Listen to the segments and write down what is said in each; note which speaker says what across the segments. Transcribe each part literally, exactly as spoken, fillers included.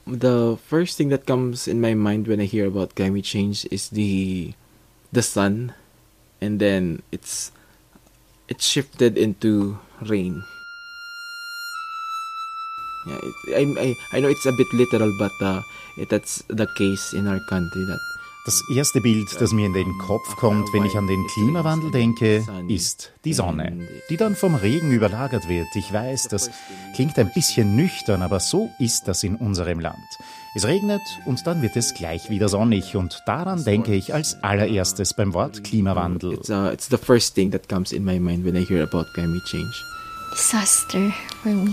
Speaker 1: The first thing that comes in my mind when I hear about climate change is the the sun, and then it's it's shifted into rain. Yeah, it, I, I I know it's a bit literal, but uh, it, that's the case in our country. That
Speaker 2: Das erste Bild, das mir in den Kopf kommt, wenn ich an den Klimawandel denke, ist die Sonne, die dann vom Regen überlagert wird. Ich weiß, das klingt ein bisschen nüchtern, aber so ist das in unserem Land. Es regnet und dann wird es gleich wieder sonnig und daran denke ich als allererstes beim Wort Klimawandel.
Speaker 1: It's, uh, it's the first thing that comes in my mind when I hear about climate change.
Speaker 3: Disaster for me.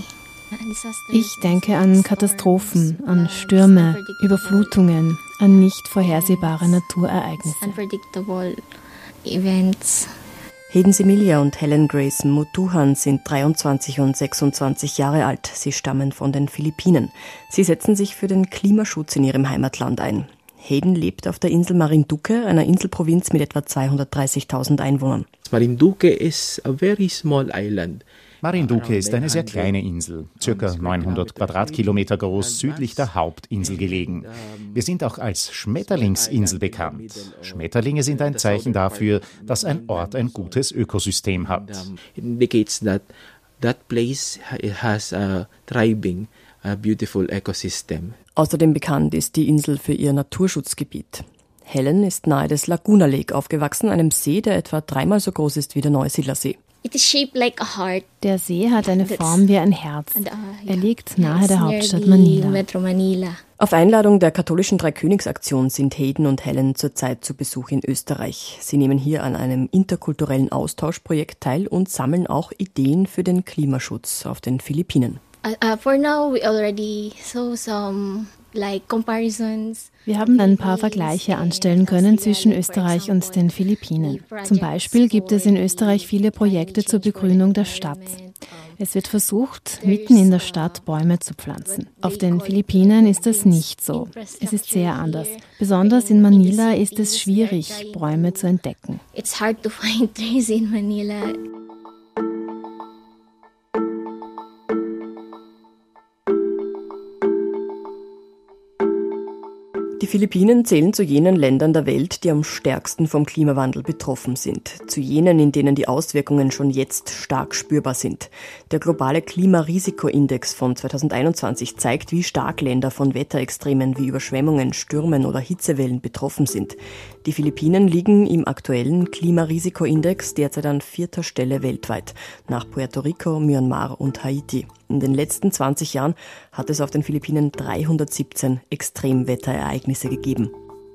Speaker 4: Ich denke an Katastrophen, an Stürme, Überflutungen, an nicht vorhersehbare Naturereignisse.
Speaker 3: Unpredictable events.
Speaker 5: Hayden Similia und Helen Grace Mutuhan sind dreiundzwanzig und sechsundzwanzig Jahre alt. Sie stammen von den Philippinen. Sie setzen sich für den Klimaschutz in ihrem Heimatland ein. Hayden lebt auf der Insel Marinduque, einer Inselprovinz mit etwa zweihundertdreißigtausend Einwohnern.
Speaker 1: Marinduque is a very small island.
Speaker 2: Marinduque ist eine sehr kleine Insel, circa neunhundert Quadratkilometer groß, südlich der Hauptinsel gelegen. Wir sind auch als Schmetterlingsinsel bekannt. Schmetterlinge sind ein Zeichen dafür, dass ein Ort ein gutes Ökosystem hat.
Speaker 1: It indicates that that place has a thriving, a beautiful ecosystem.
Speaker 5: Außerdem bekannt ist die Insel für ihr Naturschutzgebiet. Helen ist nahe des Laguna Lake aufgewachsen, einem See, der etwa dreimal so groß ist wie der Neusiedler See.
Speaker 3: It is shaped like a heart.
Speaker 4: Der See hat eine Form wie ein Herz.
Speaker 3: And, uh,
Speaker 4: Er
Speaker 3: yeah.
Speaker 4: liegt nahe
Speaker 3: It's
Speaker 4: der
Speaker 3: near
Speaker 4: Hauptstadt
Speaker 3: the
Speaker 4: Manila.
Speaker 3: Metro Manila.
Speaker 5: Auf Einladung der katholischen Dreikönigsaktion sind Hayden und Helen zurzeit zu Besuch in Österreich. Sie nehmen hier an einem interkulturellen Austauschprojekt teil und sammeln auch Ideen für den Klimaschutz auf den Philippinen.
Speaker 3: Uh, uh, for now, we already saw some like comparisons.
Speaker 4: Wir haben ein paar Vergleiche anstellen können zwischen Österreich und den Philippinen. Zum Beispiel gibt es in Österreich viele Projekte zur Begrünung der Stadt. Es wird versucht, mitten in der Stadt Bäume zu pflanzen. Auf den Philippinen ist das nicht so. Es ist sehr anders. Besonders in Manila ist es schwierig, Bäume zu entdecken.
Speaker 3: It's hard to find trees in Manila.
Speaker 5: Die Philippinen zählen zu jenen Ländern der Welt, die am stärksten vom Klimawandel betroffen sind. Zu jenen, in denen die Auswirkungen schon jetzt stark spürbar sind. Der globale Klimarisikoindex von zweitausendeinundzwanzig zeigt, wie stark Länder von Wetterextremen wie Überschwemmungen, Stürmen oder Hitzewellen betroffen sind. Die Philippinen liegen im aktuellen Klimarisikoindex derzeit an vierter Stelle weltweit, nach Puerto Rico, Myanmar und Haiti. In den letzten zwanzig Jahren hat es auf den Philippinen dreihundertsiebzehn Extremwetterereignisse gegeben.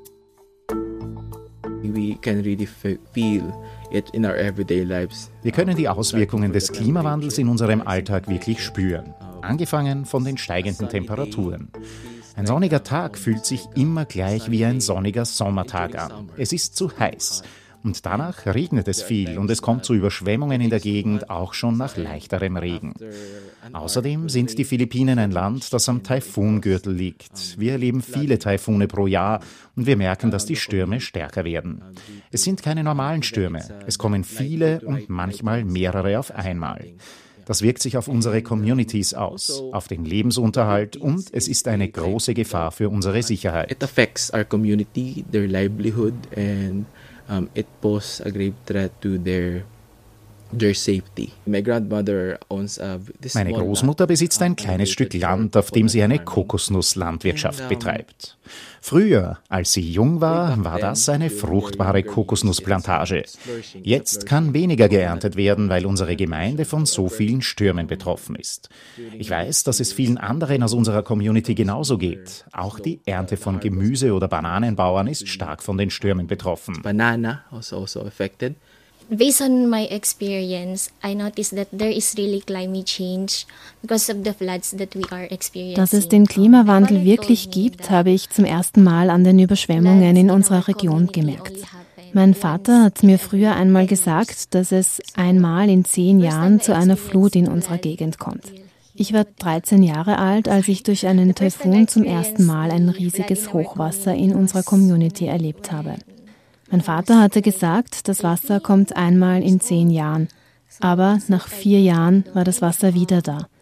Speaker 1: We can really feel it in our everyday lives.
Speaker 2: Wir können die Auswirkungen des Klimawandels in unserem Alltag wirklich spüren, angefangen von den steigenden Temperaturen. Ein sonniger Tag fühlt sich immer gleich wie ein sonniger Sommertag an. Es ist zu heiß. Und danach regnet es viel und es kommt zu Überschwemmungen in der Gegend, auch schon nach leichterem Regen. Außerdem sind die Philippinen ein Land, das am Taifungürtel liegt. Wir erleben viele Taifune pro Jahr und wir merken, dass die Stürme stärker werden. Es sind keine normalen Stürme. Es kommen viele und manchmal mehrere auf einmal. Das wirkt sich auf unsere Communities aus, auf den Lebensunterhalt und es ist eine große Gefahr für unsere Sicherheit.
Speaker 1: It affects our community, their livelihood, and um, it poses a grave threat to their their safety. My grandmother owns a this
Speaker 2: Meine Großmutter besitzt ein kleines Stück Land, auf dem sie eine Kokosnusslandwirtschaft betreibt. Früher, als sie jung war, war das eine fruchtbare Kokosnussplantage. Jetzt kann weniger geerntet werden, weil unsere Gemeinde von so vielen Stürmen betroffen ist. Ich weiß, dass es vielen anderen aus unserer Community genauso geht. Auch die Ernte von Gemüse- oder Bananenbauern ist stark von den Stürmen betroffen.
Speaker 1: Banana also also affected.
Speaker 3: Based on my experience, I noticed that there is really climate change because of the floods that we are experiencing.
Speaker 4: Dass es den Klimawandel wirklich gibt, habe ich zum ersten Mal an den Überschwemmungen in unserer Region gemerkt. Mein Vater hat mir früher einmal gesagt, dass es einmal in zehn Jahren zu einer Flut in unserer Gegend kommt. Ich war dreizehn Jahre alt, als ich durch einen Taifun zum ersten Mal ein riesiges Hochwasser in unserer Community erlebt habe. Mein Vater hatte gesagt, das Wasser kommt einmal in zehn Jahren. Aber nach vier Jahren war das Wasser wieder da.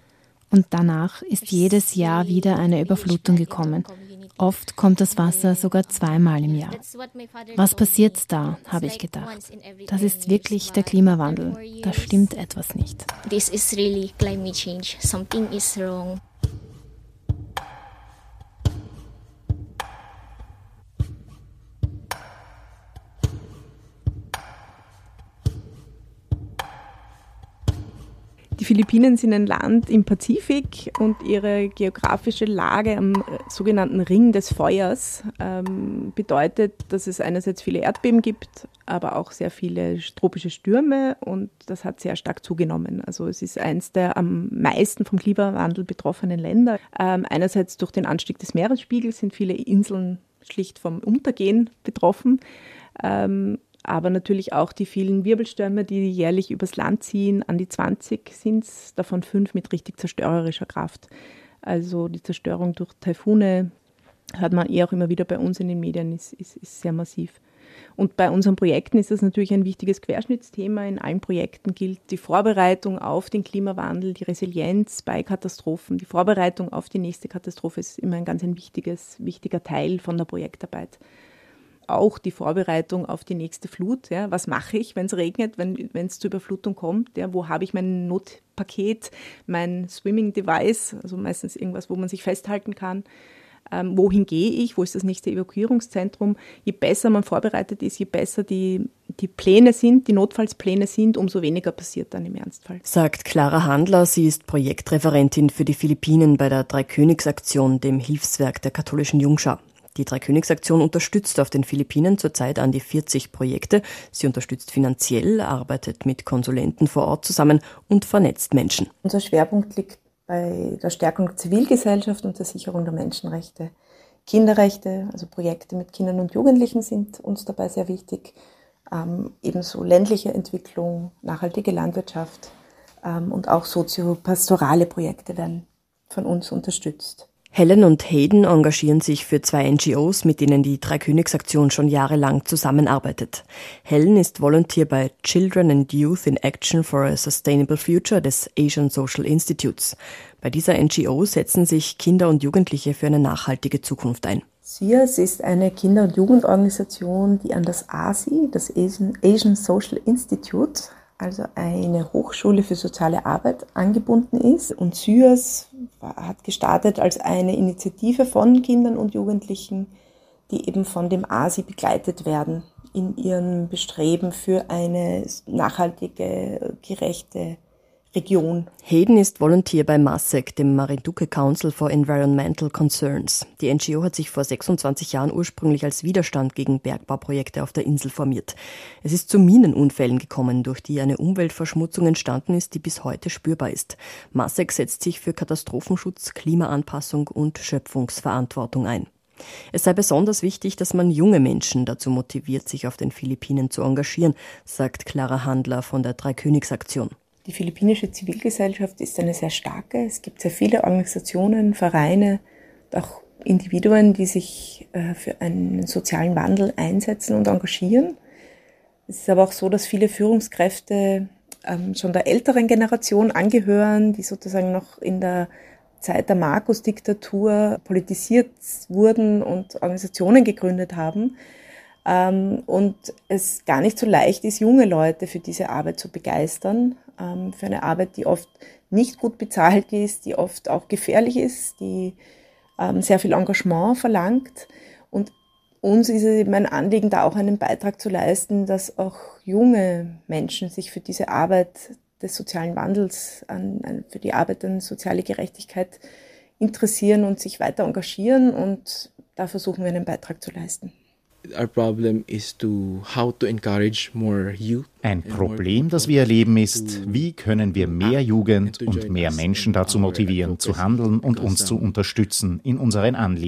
Speaker 4: Und danach ist jedes Jahr wieder eine Überflutung gekommen. Oft kommt das Wasser sogar zweimal im Jahr. Was passiert da, habe ich gedacht. Das ist wirklich der Klimawandel. Da stimmt etwas nicht.
Speaker 3: This is really climate change. Something is wrong.
Speaker 6: Die Philippinen sind ein Land im Pazifik und ihre geografische Lage am sogenannten Ring des Feuers ähm, bedeutet, dass es einerseits viele Erdbeben gibt, aber auch sehr viele tropische Stürme und das hat sehr stark zugenommen. Also es ist eines der am meisten vom Klimawandel betroffenen Länder. Ähm, einerseits durch den Anstieg des Meeresspiegels sind viele Inseln schlicht vom Untergehen betroffen. Ähm, Aber natürlich auch die vielen Wirbelstürme, die jährlich übers Land ziehen, an die zwanzig sind es, davon fünf mit richtig zerstörerischer Kraft. Also die Zerstörung durch Taifune, hört man eh auch immer wieder bei uns in den Medien, ist, ist, ist sehr massiv. Und bei unseren Projekten ist das natürlich ein wichtiges Querschnittsthema. In allen Projekten gilt die Vorbereitung auf den Klimawandel, die Resilienz bei Katastrophen. Die Vorbereitung auf die nächste Katastrophe ist immer ein ganz ein wichtiges, wichtiger Teil von der Projektarbeit. Auch die Vorbereitung auf die nächste Flut. Ja. Was mache ich, wenn es regnet, wenn es zur Überflutung kommt? Ja. Wo habe ich mein Notpaket, mein Swimming Device, also meistens irgendwas, wo man sich festhalten kann? Ähm, wohin gehe ich? Wo ist das nächste Evakuierungszentrum? Je besser man vorbereitet ist, je besser die, die Pläne sind, die Notfallspläne sind, umso weniger passiert dann im Ernstfall.
Speaker 5: Sagt Clara Handler. Sie ist Projektreferentin für die Philippinen bei der Dreikönigsaktion, dem Hilfswerk der katholischen Jungschar. Die Dreikönigsaktion unterstützt auf den Philippinen zurzeit an die vierzig Projekte. Sie unterstützt finanziell, arbeitet mit Konsulenten vor Ort zusammen und vernetzt Menschen.
Speaker 7: Unser Schwerpunkt liegt bei der Stärkung der Zivilgesellschaft und der Sicherung der Menschenrechte. Kinderrechte, also Projekte mit Kindern und Jugendlichen sind uns dabei sehr wichtig. Ähm, ebenso ländliche Entwicklung, nachhaltige Landwirtschaft ähm, und auch soziopastorale Projekte werden von uns unterstützt.
Speaker 5: Helen und Hayden engagieren sich für zwei N G Os, mit denen die Dreikönigsaktion schon jahrelang zusammenarbeitet. Helen ist Volunteer bei Children and Youth in Action for a Sustainable Future des Asian Social Institutes. Bei dieser N G O setzen sich Kinder und Jugendliche für eine nachhaltige Zukunft ein.
Speaker 7: S I A S ist eine Kinder- und Jugendorganisation, die an das A S I, das Asian Social Institute, also eine Hochschule für soziale Arbeit, angebunden ist. Und S I A S hat gestartet als eine Initiative von Kindern und Jugendlichen, die eben von dem A S I begleitet werden in ihrem Bestreben für eine nachhaltige, gerechte Region.
Speaker 5: Hayden ist Volunteer bei MASEC, dem Marinduque Council for Environmental Concerns. Die N G O hat sich vor sechsundzwanzig Jahren ursprünglich als Widerstand gegen Bergbauprojekte auf der Insel formiert. Es ist zu Minenunfällen gekommen, durch die eine Umweltverschmutzung entstanden ist, die bis heute spürbar ist. MASEC setzt sich für Katastrophenschutz, Klimaanpassung und Schöpfungsverantwortung ein. Es sei besonders wichtig, dass man junge Menschen dazu motiviert, sich auf den Philippinen zu engagieren, sagt Clara Handler von der Dreikönigsaktion.
Speaker 7: Die philippinische Zivilgesellschaft ist eine sehr starke. Es gibt sehr viele Organisationen, Vereine, auch Individuen, die sich äh, für einen sozialen Wandel einsetzen und engagieren. Es ist aber auch so, dass viele Führungskräfte ähm, schon der älteren Generation angehören, die sozusagen noch in der Zeit der Marcos-Diktatur politisiert wurden und Organisationen gegründet haben. Ähm, und es gar nicht so leicht ist, junge Leute für diese Arbeit zu begeistern. Ähm, für eine Arbeit, die oft nicht gut bezahlt ist, die oft auch gefährlich ist, die ähm, sehr viel Engagement verlangt. Und uns ist es eben ein Anliegen, da auch einen Beitrag zu leisten, dass auch junge Menschen sich für diese Arbeit des sozialen Wandels, an, an, für die Arbeit an soziale Gerechtigkeit interessieren und sich weiter engagieren. Und da versuchen wir einen Beitrag zu leisten.
Speaker 1: Our problem is to how to encourage more youth.
Speaker 2: Ein Problem, das wir erleben, ist, wie können wir mehr Jugend und mehr Menschen dazu motivieren, zu handeln und uns zu unterstützen in unseren Anliegen.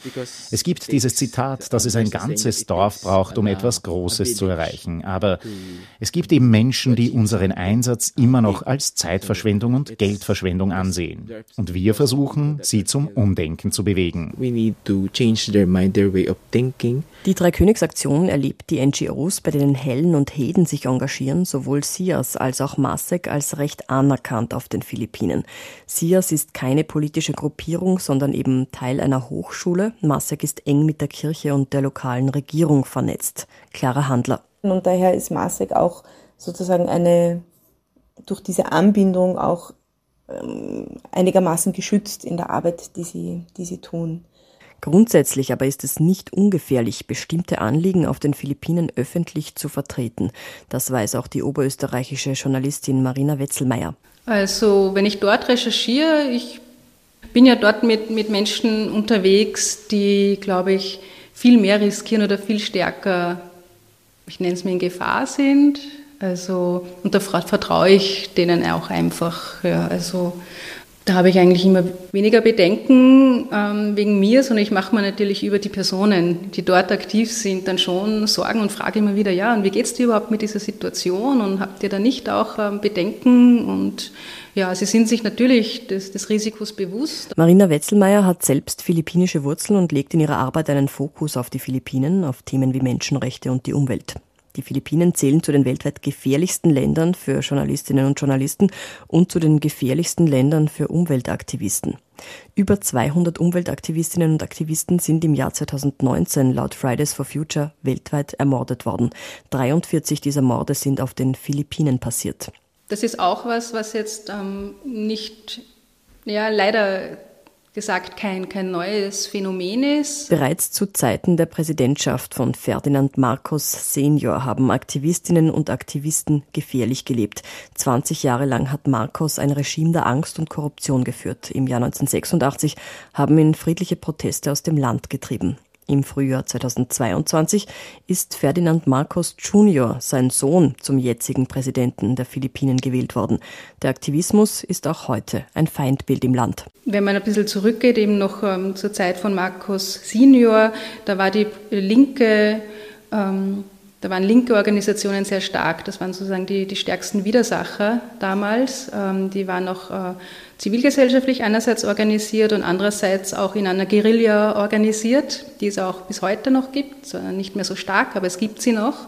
Speaker 2: Es gibt dieses Zitat, dass es ein ganzes Dorf braucht, um etwas Großes zu erreichen. Aber es gibt eben Menschen, die unseren Einsatz immer noch als Zeitverschwendung und Geldverschwendung ansehen. Und wir versuchen, sie zum Umdenken zu bewegen.
Speaker 1: We need to change their mind, their way of thinking.
Speaker 5: Die Dreikönigsaktion erlebt die N G Os, bei denen Helen und Heden sich engagieren, sowohl S I A S als auch MASEC, als recht anerkannt auf den Philippinen. S I A S ist keine politische Gruppierung, sondern eben Teil einer Hochschule. MASEC ist eng mit der Kirche und der lokalen Regierung vernetzt. Clara Handler.
Speaker 7: Und daher ist MASEC auch sozusagen eine, durch diese Anbindung auch ähm, einigermaßen geschützt in der Arbeit, die sie, die sie tun.
Speaker 5: Grundsätzlich aber ist es nicht ungefährlich, bestimmte Anliegen auf den Philippinen öffentlich zu vertreten. Das weiß auch die oberösterreichische Journalistin Marina Wetzelmeier.
Speaker 8: Also wenn ich dort recherchiere, ich bin ja dort mit, mit Menschen unterwegs, die, glaube ich, viel mehr riskieren oder viel stärker, ich nenne es mir, in Gefahr sind. Also, und da vertraue ich denen auch einfach. Ja, also da habe ich eigentlich immer weniger Bedenken ähm, wegen mir, sondern ich mache mir natürlich über die Personen, die dort aktiv sind, dann schon Sorgen und frage immer wieder, ja, und wie geht es dir überhaupt mit dieser Situation und habt ihr da nicht auch ähm, Bedenken? Und ja, sie sind sich natürlich des, des Risikos bewusst.
Speaker 5: Marina Wetzelmeier hat selbst philippinische Wurzeln und legt in ihrer Arbeit einen Fokus auf die Philippinen, auf Themen wie Menschenrechte und die Umwelt. Die Philippinen zählen zu den weltweit gefährlichsten Ländern für Journalistinnen und Journalisten und zu den gefährlichsten Ländern für Umweltaktivisten. Über zweihundert Umweltaktivistinnen und Aktivisten sind im Jahr zweitausendneunzehn laut Fridays for Future weltweit ermordet worden. dreiundvierzig dieser Morde sind auf den Philippinen passiert.
Speaker 8: Das ist auch was, was jetzt ähm, nicht, ja, leider gesagt, kein, kein neues Phänomen ist.
Speaker 5: Bereits zu Zeiten der Präsidentschaft von Ferdinand Marcos Senior haben Aktivistinnen und Aktivisten gefährlich gelebt. zwanzig Jahre lang hat Marcos ein Regime der Angst und Korruption geführt. Im Jahr neunzehnhundertsechsundachtzig haben ihn friedliche Proteste aus dem Land getrieben. Im Frühjahr zweitausendzweiundzwanzig ist Ferdinand Marcos Junior, sein Sohn, zum jetzigen Präsidenten der Philippinen gewählt worden. Der Aktivismus ist auch heute ein Feindbild im Land.
Speaker 8: Wenn man ein bisschen zurückgeht, eben noch ähm, zur Zeit von Marcos Senior, da war die linke, ähm, da waren linke Organisationen sehr stark. Das waren sozusagen die, die stärksten Widersacher damals. Ähm, die waren auch äh, zivilgesellschaftlich einerseits organisiert und andererseits auch in einer Guerilla organisiert, die es auch bis heute noch gibt, zwar nicht mehr so stark, aber es gibt sie noch.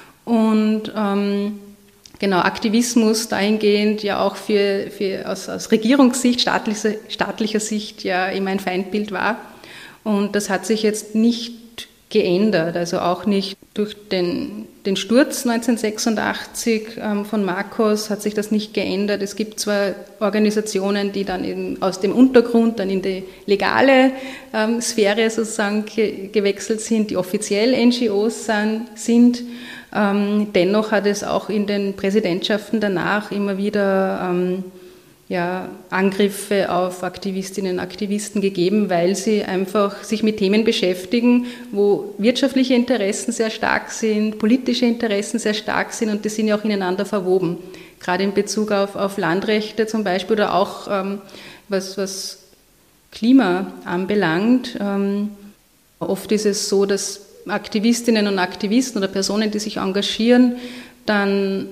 Speaker 8: Und ähm, genau, Aktivismus dahingehend ja auch für, für aus, aus Regierungssicht, staatlicher, staatlicher Sicht ja immer ein Feindbild war. Und das hat sich jetzt nicht geändert, also auch nicht durch den, den Sturz neunzehnhundertsechsundachtzig ähm, von Marcos hat sich das nicht geändert. Es gibt zwar Organisationen, die dann eben aus dem Untergrund dann in die legale ähm, Sphäre sozusagen ge- gewechselt sind, die offiziell N G Os san, sind. Ähm, dennoch hat es auch in den Präsidentschaften danach immer wieder ähm, ja, Angriffe auf Aktivistinnen und Aktivisten gegeben, weil sie einfach sich mit Themen beschäftigen, wo wirtschaftliche Interessen sehr stark sind, politische Interessen sehr stark sind und die sind ja auch ineinander verwoben. Gerade in Bezug auf, auf Landrechte zum Beispiel oder auch ähm, was, was Klima anbelangt. Ähm, oft ist es so, dass Aktivistinnen und Aktivisten oder Personen, die sich engagieren, dann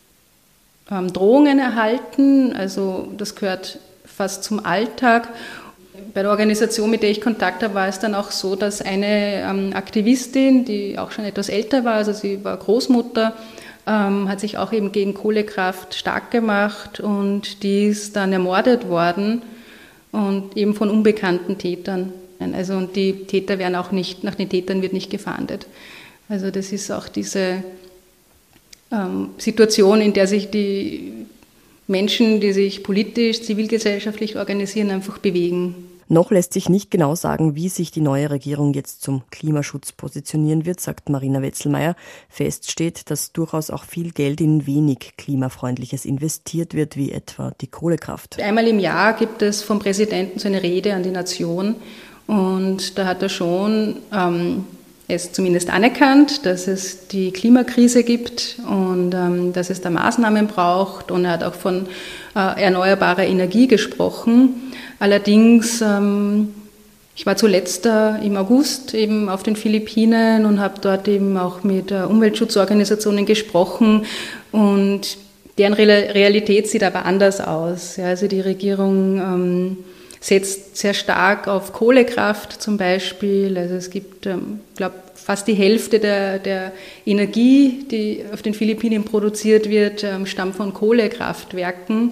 Speaker 8: Drohungen erhalten, also das gehört fast zum Alltag. Bei der Organisation, mit der ich Kontakt habe, war es dann auch so, dass eine ähm, Aktivistin, die auch schon etwas älter war, also sie war Großmutter, ähm, hat sich auch eben gegen Kohlekraft stark gemacht und die ist dann ermordet worden und eben von unbekannten Tätern. Also und die Täter werden auch nicht, nach den Tätern wird nicht gefahndet. Also das ist auch diese Situation, in der sich die Menschen, die sich politisch, zivilgesellschaftlich organisieren, einfach bewegen.
Speaker 5: Noch lässt sich nicht genau sagen, wie sich die neue Regierung jetzt zum Klimaschutz positionieren wird, sagt Marina Wetzelmeier. Fest steht, dass durchaus auch viel Geld in wenig Klimafreundliches investiert wird, wie etwa die Kohlekraft.
Speaker 8: Einmal im Jahr gibt es vom Präsidenten so eine Rede an die Nation und da hat er schon ähm, es zumindest anerkannt, dass es die Klimakrise gibt und ähm, dass es da Maßnahmen braucht. Und er hat auch von äh, erneuerbarer Energie gesprochen. Allerdings, ähm, Ich war zuletzt äh, im August eben auf den Philippinen und habe dort eben auch mit äh, Umweltschutzorganisationen gesprochen und deren Re- Realität sieht aber anders aus. Ja, also die Regierung ähm, setzt sehr stark auf Kohlekraft zum Beispiel. Also es gibt, ähm, ich glaube, fast die Hälfte der, der Energie, die auf den Philippinen produziert wird, ähm, stammt von Kohlekraftwerken.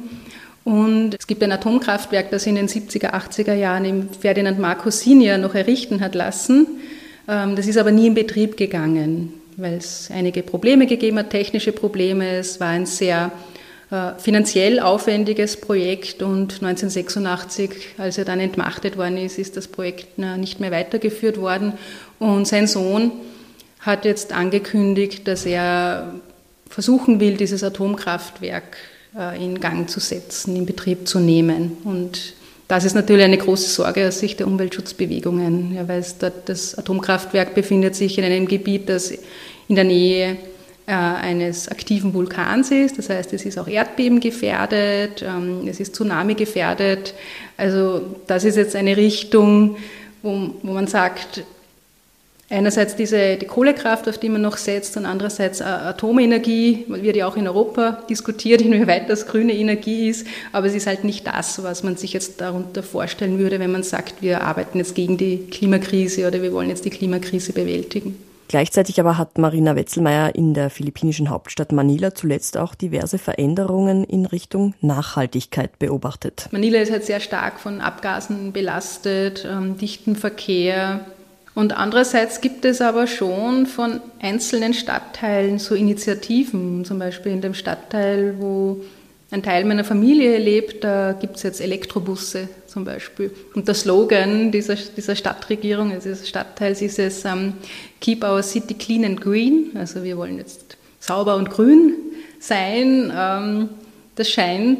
Speaker 8: Und es gibt ein Atomkraftwerk, das in den siebziger, achtziger Jahren im Ferdinand Marcos Senior noch errichten hat lassen. Das ist aber nie in Betrieb gegangen, weil es einige Probleme gegeben hat, technische Probleme. Es war ein sehr äh, finanziell aufwendiges Projekt und neunzehnhundertsechsundachtzig, als er dann entmachtet worden ist, ist das Projekt na, nicht mehr weitergeführt worden. Und sein Sohn hat jetzt angekündigt, dass er versuchen will, dieses Atomkraftwerk in Gang zu setzen, in Betrieb zu nehmen. Und das ist natürlich eine große Sorge aus Sicht der Umweltschutzbewegungen, ja, weil es dort, das Atomkraftwerk befindet sich in einem Gebiet, das in der Nähe äh, eines aktiven Vulkans ist. Das heißt, es ist auch erdbebengefährdet, ähm, es ist Tsunami gefährdet. Also das ist jetzt eine Richtung, wo, wo man sagt, einerseits diese, die Kohlekraft, auf die man noch setzt, und andererseits Atomenergie, wird ja auch in Europa diskutiert, inwieweit das grüne Energie ist, aber es ist halt nicht das, was man sich jetzt darunter vorstellen würde, wenn man sagt, wir arbeiten jetzt gegen die Klimakrise oder wir wollen jetzt die Klimakrise bewältigen.
Speaker 5: Gleichzeitig aber hat Marina Wetzelmeier in der philippinischen Hauptstadt Manila zuletzt auch diverse Veränderungen in Richtung Nachhaltigkeit beobachtet.
Speaker 8: Manila ist halt sehr stark von Abgasen belastet, ähm, dichten Verkehr. Und andererseits gibt es aber schon von einzelnen Stadtteilen so Initiativen, zum Beispiel in dem Stadtteil, wo ein Teil meiner Familie lebt, da gibt es jetzt Elektrobusse zum Beispiel. Und der Slogan dieser, dieser Stadtregierung, also des Stadtteils, ist es um, Keep our city clean and green, also wir wollen jetzt sauber und grün sein. Ähm, das scheint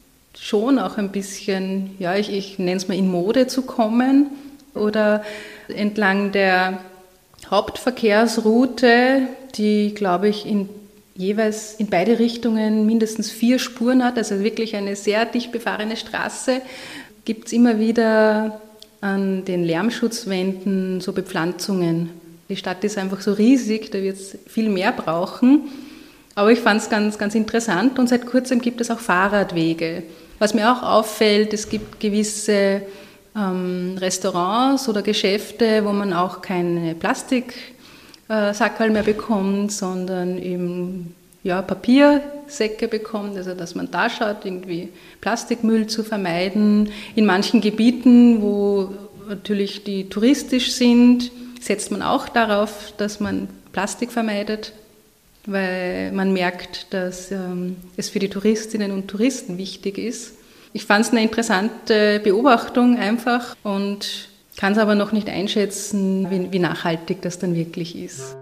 Speaker 8: schon auch ein bisschen, ja, ich, ich nenne es mal in Mode zu kommen. Oder entlang der Hauptverkehrsroute, die, glaube ich, in jeweils in beide Richtungen mindestens vier Spuren hat, also wirklich eine sehr dicht befahrene Straße, gibt es immer wieder an den Lärmschutzwänden so Bepflanzungen. Die Stadt ist einfach so riesig, da wird es viel mehr brauchen. Aber ich fand es ganz, ganz interessant und seit kurzem gibt es auch Fahrradwege. Was mir auch auffällt, es gibt gewisse ähm, Restaurants oder Geschäfte, wo man auch keine Plastiksackerl mehr bekommt, sondern eben ja, Papiersäcke bekommt, also dass man da schaut, irgendwie Plastikmüll zu vermeiden. In manchen Gebieten, wo natürlich die touristisch sind, setzt man auch darauf, dass man Plastik vermeidet, weil man merkt, dass ähm, es für die Touristinnen und Touristen wichtig ist. Ich fand es eine interessante Beobachtung einfach und kann es aber noch nicht einschätzen, wie, wie nachhaltig das dann wirklich ist.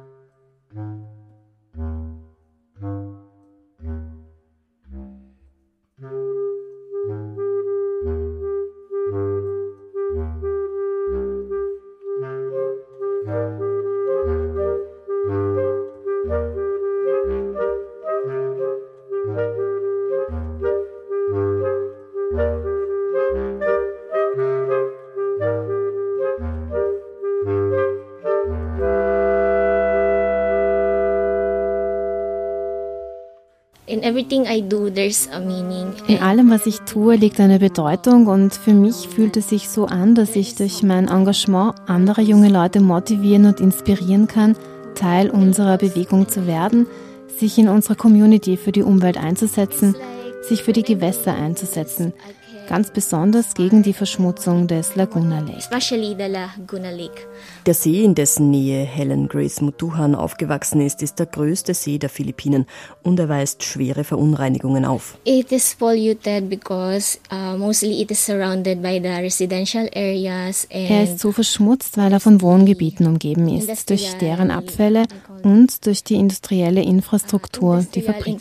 Speaker 3: In everything I do, there's a meaning.
Speaker 4: In allem, was ich tue, liegt eine Bedeutung und für mich fühlt es sich so an, dass ich durch mein Engagement andere junge Leute motivieren und inspirieren kann, Teil unserer Bewegung zu werden, sich in unserer Community für die Umwelt einzusetzen, sich für die Gewässer einzusetzen, ganz besonders gegen die Verschmutzung des Laguna Lake.
Speaker 3: Especially the Laguna Lake.
Speaker 5: Der See, in dessen Nähe Helen Grace Mutuhan aufgewachsen ist, ist der größte See der Philippinen und er weist schwere Verunreinigungen auf.
Speaker 3: It is polluted because uh, mostly it is surrounded by the residential areas. And
Speaker 4: er ist so verschmutzt, weil er von Wohngebieten umgeben ist, durch deren Abfälle und durch die industrielle Infrastruktur, die Fabriken.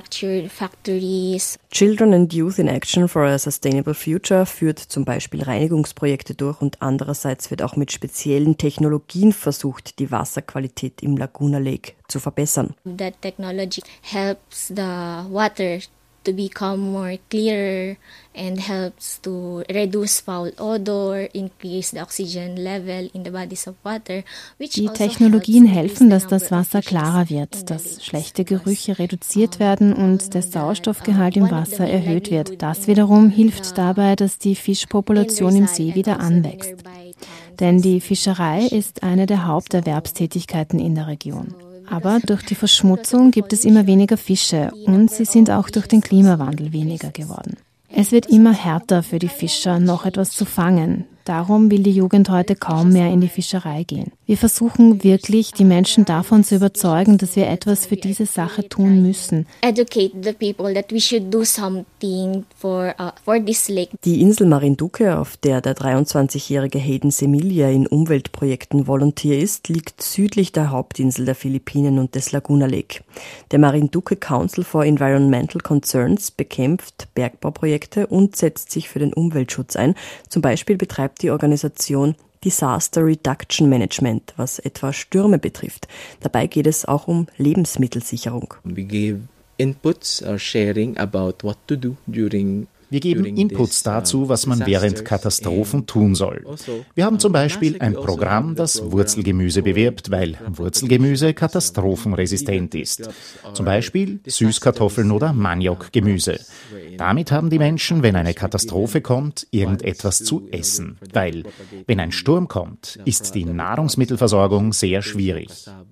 Speaker 5: Children and Youth in Action for a Sustainable Future führt zum Beispiel Reinigungsprojekte durch und andererseits wird auch mit speziellen Technologien versucht, die Wasserqualität im Laguna Lake zu verbessern.
Speaker 3: That technology helps the water to become more clearer and helps to reduce foul odor, increase the oxygen level in the bodies of water.
Speaker 4: Die Technologien helfen, dass das Wasser klarer wird, dass schlechte Gerüche reduziert werden und der Sauerstoffgehalt im Wasser erhöht wird. Das wiederum hilft dabei, dass die Fischpopulation im See wieder anwächst. Denn die Fischerei ist eine der Haupterwerbstätigkeiten in der Region. Aber durch die Verschmutzung gibt es immer weniger Fische und sie sind auch durch den Klimawandel weniger geworden. Es wird immer härter für die Fischer, noch etwas zu fangen. Darum will die Jugend heute kaum mehr in die Fischerei gehen. Wir versuchen wirklich, die Menschen davon zu überzeugen, dass wir etwas für diese Sache tun müssen.
Speaker 3: Educate the people that we should do something for, uh, for this lake.
Speaker 5: Die Insel Marinduque, auf der der dreiundzwanzigjährige Hayden Semilla in Umweltprojekten Volunteer ist, liegt südlich der Hauptinsel der Philippinen und des Laguna Lake. Der Marinduque Council for Environmental Concerns bekämpft Bergbauprojekte und setzt sich für den Umweltschutz ein. Zum Beispiel betreibt die Organisation Disaster Reduction Management, was etwa Stürme betrifft. Dabei geht es auch um Lebensmittelsicherung.
Speaker 1: We give inputs or sharing about what to do during
Speaker 2: Wir geben Inputs dazu, was man während Katastrophen tun soll. Wir haben zum Beispiel ein Programm, das Wurzelgemüse bewirbt, weil Wurzelgemüse katastrophenresistent ist. Zum Beispiel Süßkartoffeln oder Maniokgemüse. Damit haben die Menschen, wenn eine Katastrophe kommt, irgendetwas zu essen. Weil, wenn ein Sturm kommt, ist die Nahrungsmittelversorgung sehr schwierig.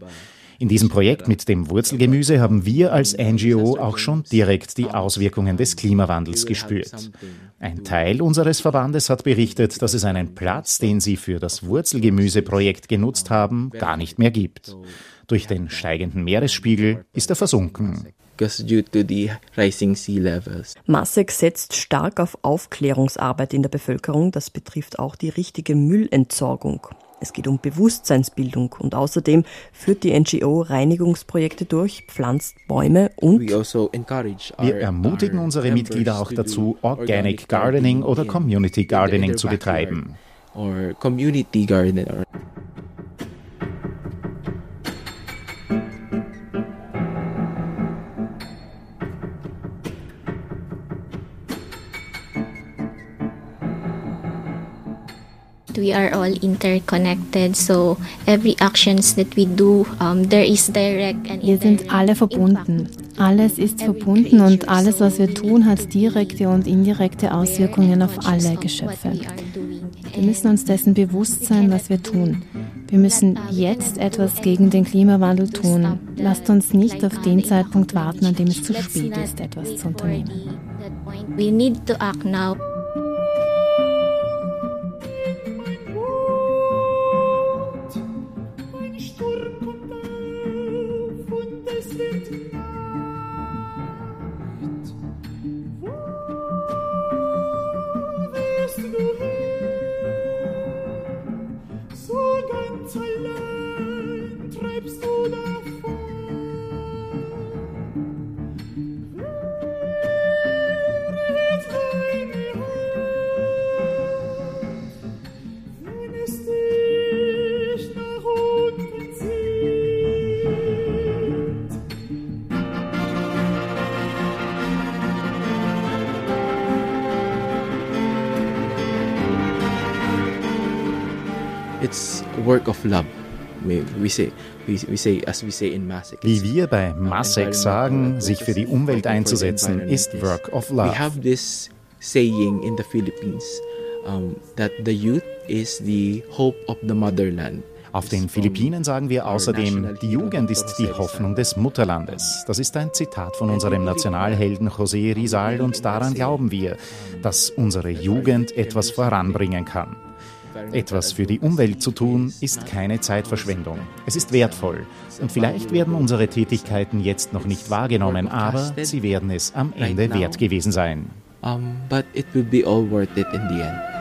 Speaker 2: In diesem Projekt mit dem Wurzelgemüse haben wir als N G O auch schon direkt die Auswirkungen des Klimawandels gespürt. Ein Teil unseres Verbandes hat berichtet, dass es einen Platz, den sie für das Wurzelgemüseprojekt genutzt haben, gar nicht mehr gibt. Durch den steigenden Meeresspiegel ist er versunken.
Speaker 1: Due to the rising sea levels.
Speaker 5: Masek setzt stark auf Aufklärungsarbeit in der Bevölkerung. Das betrifft auch die richtige Müllentsorgung. Es geht um Bewusstseinsbildung und außerdem führt die N G O Reinigungsprojekte durch, pflanzt Bäume und
Speaker 2: wir ermutigen unsere Mitglieder auch dazu, Organic Gardening oder Community Gardening zu betreiben.
Speaker 1: Or community garden or
Speaker 3: We are all interconnected, so every actions that we do, um, there is direct and
Speaker 4: Wir sind alle verbunden. Alles ist verbunden und alles, was wir tun, hat direkte und indirekte Auswirkungen auf alle Geschöpfe. Wir müssen uns dessen bewusst sein, was wir tun. Wir müssen jetzt etwas gegen den Klimawandel tun. Lasst uns nicht auf den Zeitpunkt warten, an dem es zu spät ist, etwas zu unternehmen.
Speaker 3: We need to act now.
Speaker 1: It's work of love. We say, we, we say, as we say in Masek.
Speaker 2: Wie wir bei Masek sagen, sich für die Umwelt einzusetzen, ist Work of Love.
Speaker 1: We have this saying in the Philippines um, that the youth is the hope of the motherland.
Speaker 2: Auf den Philippinen sagen wir außerdem, die Jugend ist die Hoffnung des Mutterlandes. Das ist ein Zitat von unserem Nationalhelden José Rizal und daran glauben wir, dass unsere Jugend etwas voranbringen kann. Etwas für die Umwelt zu tun, ist keine Zeitverschwendung. Es ist wertvoll. Und vielleicht werden unsere Tätigkeiten jetzt noch nicht wahrgenommen, aber sie werden es am Ende wert gewesen sein.
Speaker 1: Um, but it will be all worth it in the end.